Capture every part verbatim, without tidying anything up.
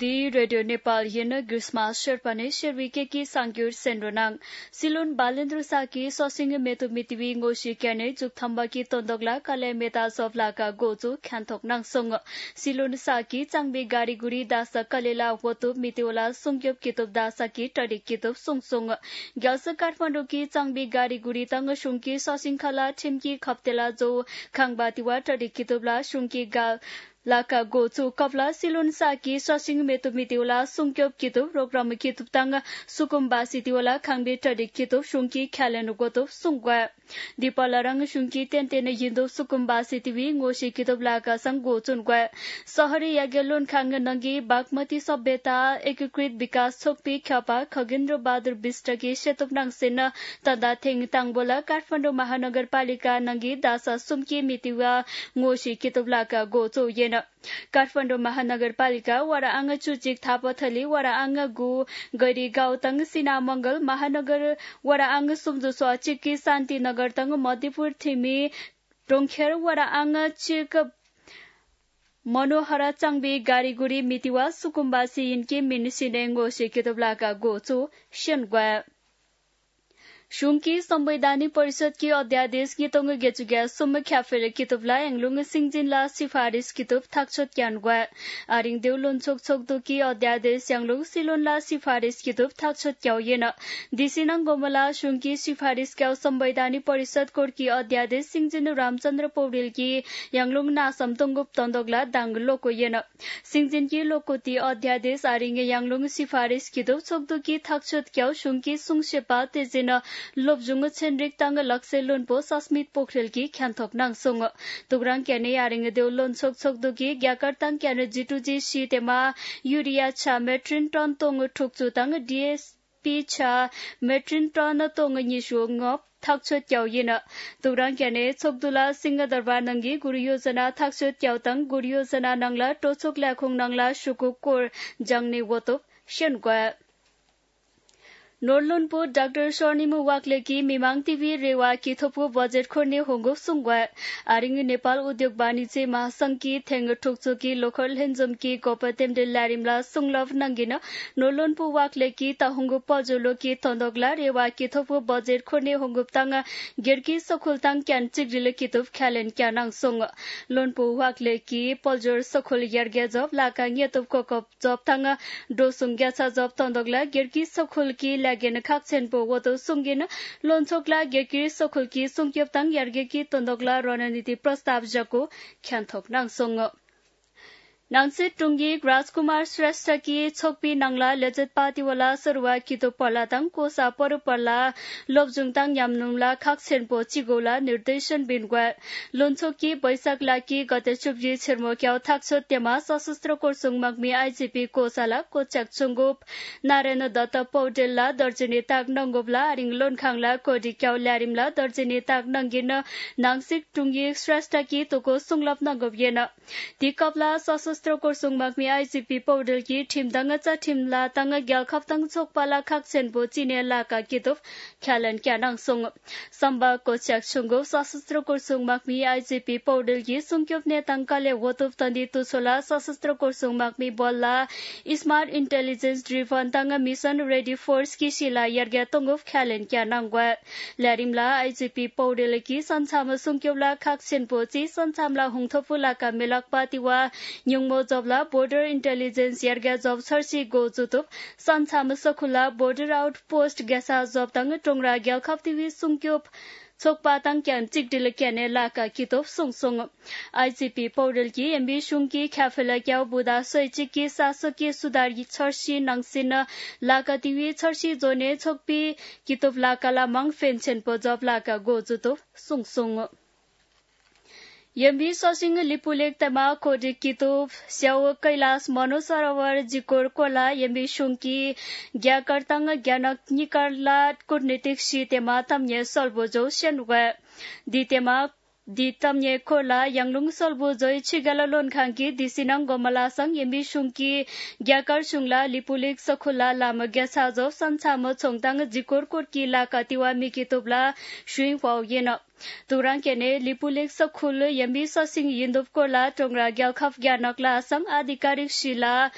Di Radio Nepal Yena Grisma Sherpane Sherwike ki Sangyur Sendronang Silon Balendra Saki Sosing Metu Mitiwi Ngoshi Kane Juk Thamba ki Tondogla Kale Meta Sofla ka Gozu Khantok Nang Song Silon Saki Changbi Gari Guri Dasa Kalela Wotu Mitiola Sungyop Kitub Dasa ki Tadik Kitub Sung Sung Gyalsa Kathmandu ki Changbi Gari Guri Tang Shungki Sosing Khala Timki Khaptela Jo Khangbatiwa Tadik Kitubla Shungki Ga Laka go to Kapla Silon Saki Sosing Metu Mitiola Sunkyop Kitub Program Kitub Tanga Sukumba Sitiola Kangbi Tadik Kitub Shunki Kalen Goto Sungwa Dipalarang Shunki Tentene Yindo Sukumba Sitiwi Ngoshi Kitub Laka Sang Go Chungwa Sahari Yagelon Kang Nangi Bakmati Sobbeta Ekukrit Bikas Chokpi Khapa Khagindra Badur Bistaki Shetup Nang Sena Tada Theng Tangbola Kathmandu Mahanagarpalika Nangi Dasa Sumki Mitiwa Ngoshi Kitub Laka Go to Yen Kathmandu Mahanagarpalika Wara Anga Chuchik Thapathali Wara Anga Gu Gari Gautang Sina Mangal Mahanagar Wara Anga Sumju Swachiki Santi Nagar Tang Madhipur Thimi Rongkher Wara Anga Chik Manohara Changbi Gari Guri Mitiwa Sukumbasi Inki Minisine Ngoshi Kitublaka Go to Shengwa Shunki Sambaidani Parishad ki Adhyades ki Tong Getugya Summa Khafele Kitubla Englung Singjinla Sifaris Kitub Thakchot Kyangwa Aring Deulon Chok Chok Du ki Adhyades Yanglung Silonla Sifaris Kitub Thakchot Kyau Yena Disinang Gomala Shunki Sifaris Kyau Sambaidani Parishad Kor ki Adhyades Singjin Ramchandra Paudil ki Yanglung Nasam Tongup Tondogla Dang Loko Yena Singjin ki Lokoti Adhyades Aring Yanglung Sifaris Kitub Chok Du ki Thakchot Kyau Shunki Sungshepa Tezina Lobjung Chenrik Tang Lakse Lunpo Sasmit Pokhrel ki Khanthok Nang Sung Tugrang Kene Aring Deulon Chok Chok Duki Gyakar Tang Kene Jituji Shitema Urea Cha Metrin Ton Tong Thukchu Tang D S P Cha Metrin Ton Tong Nishu Ngop Thakchot Kyau Yena Tugrang Kene Chokdula Singa Darbar Nangi Guru Yojana Thakchot Kyau Tang Guru Yojana Nangla Tochok Lakhung Nangla Shukuk Kor Jangni Wotop Shengwa Norlunpo Doctor Shornimu Wakleki Mimang T V Rewa ki Thopu Budget Khorne Hongo Sungwa Aring Nepal Udyog Banijya Mahasangh ki Theng Thukchu ki Local Henjum ki Kopatem de Larimla Sunglov Nangina Norlunpo Wakleki Tahungu Pajolo ki Tondogla Rewa ki Thopu Budget Khorne Hongo Tanga Gerki Sokhul Tang Kyan Chigrile Kitub Khalen Kyanang Sung Lonpo Wakleki Poljor Sokhul Yerge Job Laka Nyetup Kokop Job Tanga Dosung Gyasa Job Tondogla Gerki Sokhul ki Lagen Kakchen Po Woto Sungin Lonchokla Gerki Sokhul ki Sungkyop Tang Yerge ki Tondogla Ronaniti Prastav Jako Kyanthok Nang Sung Nangsit Tungi Rajkumar Shrestha ki Chokpi Nangla Lejat Patiwala Sarwa Kito Parla Tang Kosa Paru Parla Lobjung Tang Yamnungla Kakchen Po Chigola Nirdeshan Bingwa Lonchok ki Baisak La ki Gate Chupji Chirmo Kyau Thakchot Tema Sasastra Korsung Magmi I G P Kosala Kochak Chungup Narayana Datta Paudella Darjani Tak Nangobla Aring Lonkhangla Kodi Kyau Larimla Darjani Tak Nangina Nangsit Tungi Shrestha ki Toko Sunglap Nangob Yena Tikapla Sasastra Korsung Magmi I G P Paudel ki Tim Danga Cha Tim La Tanga Gyal Khap Tang Chokpala Khakchen Bo Chine Laka Kituf Khalan Kyanang Sung Samba Kochak Chungo Sasastra Korsung Magmi I G P Paudel ki Sungkyop Ne Tangkale Wotuf Tandi Tusola Sasastra Korsung Magmi Bolla Smart Intelligence Driven Tanga Mission Ready Force ki Sila Yerga Tonguf Khalan Kyanang Wa Larimla I G P Paudel ki Sanchama Sungkyopla Khakchen Po Chi Sanchamla Hungthopula Ka Melak Patiwa Nyungmo Jobla Border Intelligence Yerga Job Sarsi Go Jutup Sanchama Sakula Border Outpost Gasa Job Tang Tongra Gyal Khap T V Sungkyop Chokpa Tang Kyan Chikdil Kyane Laka Kitop Sung Sung I G P Paudel ki M B Shungki Khafela Kyau Buda Soichi ki Sasaki Sudar Charsi Nangsina Laka T V Charsi Jone Chokpi Kitop Laka La Mang Fenchen Po Job Laka Go Jutup Sung Sung Yambi Sosing Lipulek Tama Kodi Kitub Xiao Kailas Mano Sarovar Jikor Kola Yambi Shunki Gyakartang Gyanak Nikarla Kudnitik Shi Tema Tamye Solbojo Shenwa Ditema Ditamye Kola Yanglung Solbo Joy Chigala Lon Khanki Disinang Gomala Sang Yambi Shunki Gyakar Shungla Lipulik Sokhula Lama Gyasajo Sanchama Chongtang Jikor Korki Laka Tiwa Mikitubla Shuing Wao Yena Turang Kene Lipulik Sokhul Yambi Sosing Yindop Kola Tongra Gyal Khaf Gyanakla Sang Adhikarik Shila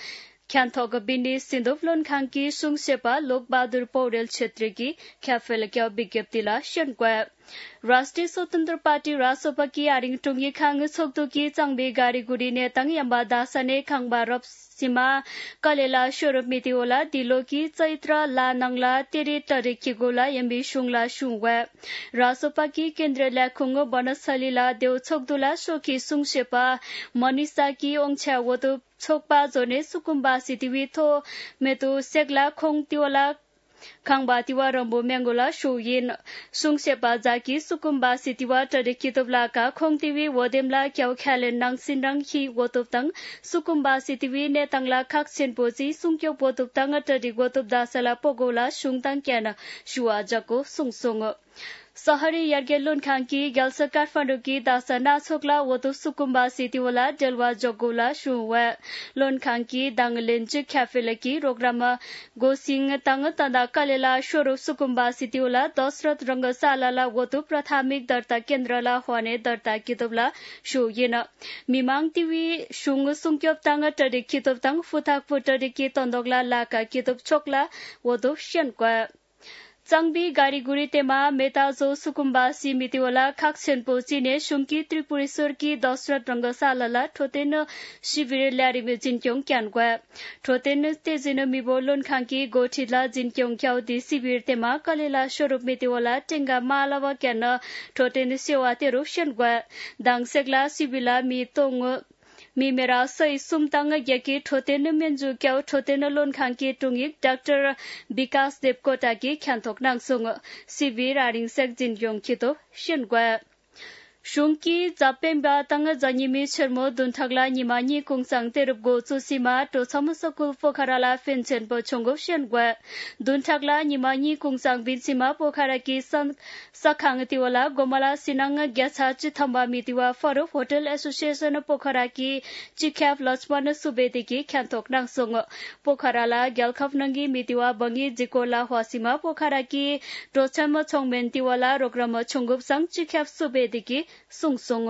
ख्यानथोक बिनी सिंधुप लोनखांग की सुंगसेपा लोक बहादुर पौडेल क्षेत्र की ख्याफेल क्या विज्ञप्तिला शनक्वा राष्ट्रीय स्वतंत्र party Rasopa की आरिंग टुंगी खांग सोक्तु की चांगबी गाड़ी गुड़ी ने तंग यम्बा दासाने खांगबा रब सीमा कलेला शोरब मितिओला दिलो की चैत्र ला नंगला तेरे तरिकी गोला यम्बी शुंगला शुंगवा रासोपा की केंद्र ल्याखुंग बनस्थलीला देव छोकदुला सोकी सुंगसेपा मनीषा की ओंगछा वतु छोकपा जोने सुकुम्बा सितिवी थो मेतु सेगला खोंग तिओला खांगबा तिवा रंबो मेंगोला शुयिन सुंगसेपा जाकी सुकुम्बा सितिवा तरिकितोबला का खोंग तिवी वदेमला क्याव ख्यालेन नांगसिनरंग ही वतुबतंग सुकुम्बा सितिवी ने तंगला खाक सेनपोजी सुंक्यो वतुबतंग तरि वतुब दासला पोगोला शुंगतंग क्यान शुआ जको सुंगसुंग सहरी यर्गे लोनखांग की गल्स काठमाडौँ की दासा नाछोकला वतु सुकुम्बा सितिवला डेलवा जगोला शुवा लोनखांग की दांगलेंच ख्याफेल की रोग्रामा गोसिंग तंग तंदा कलेला शोरो सुकुम्बा सितिवला दशरथ रंगशालाला वतु प्राथमिक दर्ता केन्द्रला होने दर्ता कितबला शुयिन मिमांग तिवी शुंग सुंक्योप तंग टरि कितब तंग फुथाक फुटरि की तंदोगला लाका कितब छोकला वतु शनक्वा चांगबी गाड़ी गुड़ी तेमा मेताजो सुकुम्बा सिमितिवला खाक्सेनपो चिने शुंकी त्रिपुरेश्वर की दशरथ रंगशालाला ठोतेन शिविर ल्यारिमे जिनक्यों क्यानक्वा ठोतेन तेजिन मिबो लोनखांकी गोठिला जिनक्यों क्याउ दि शिविर तेमा कलेला स्वरूप मितिवला टेंगा मालावा क्यान ठोतेन सेवा तेरो शनक्वा दांगसेगला शिविला मि तोंग मी मेरा सही सुमतांग यकी ठोतेन मेंजु क्याउ ठोतेन लोनखांकी टुंगिक डाक्टर विकास देवकोटा की ख्यानथोक नांगसुंग शिविर आरिंग सेक जिनक्यों खितो शनक्वा शुंकी जापेम्बा तंग जनिमी छर्मो दुनथागला निमानी कुंगसांग तेरुबगो चुसीमा तो समसकुल पोखराला फेन्सेन बछंगो शनग्वा दुनथागला निमानी कुंगसांग बिनसीमा पोखरा की सखांग तिवला गोमला सिनांग ग्याछा चिथम्बा मितिवा फरो होटल एसोसिएशन पोखरा की चिख्याफ लक्ष्मण सुबेदी की ख्यानथोक नांगसुंग पोखराला ग्यालखप नंगी मितिवा बंगी जिकोला हवासीमा पोखरा की टोछम छोंगमेन तिवला रोग्रम छोंगुपसांग चिख्याफ सुबेदी की सुंगसुंग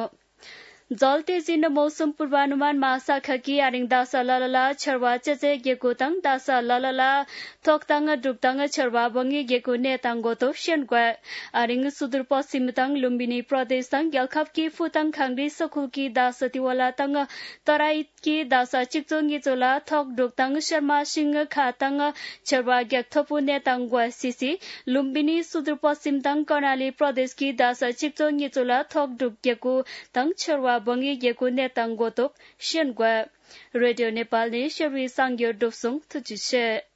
जल तेजिन मौसम पूर्वानुमान महाशाखा की आरिंग दासा ललला छरवा चेचे गेको तंग दासा ललला थोकतांग दुक्तांग छरवा बंगी गेको नेतांग गोतो शनग्वा आरिंग सुदूर पश्चिम तंग लुम्बिनी प्रदेश तंग ग्यालखप की फुतंग खांगरी सखुल की दासतिवाला तंग तराई की दासा चिकचोंग गिचोला थोक दुक्तांग शर्मा सिंह खातंग छरवा ग्याथपु नेतांग ग्वा सिसी लुम्बिनी सुदूर पश्चिम तंग कर्णाली प्रदेश की दासा चिकचोंग गिचोला थोक दुक गेको तंग छरवा बंगी गेको नेतांग गोतो शनग्वा रेडियो नेपाल ने शरी सांग्यो डोसुङ थुचिसे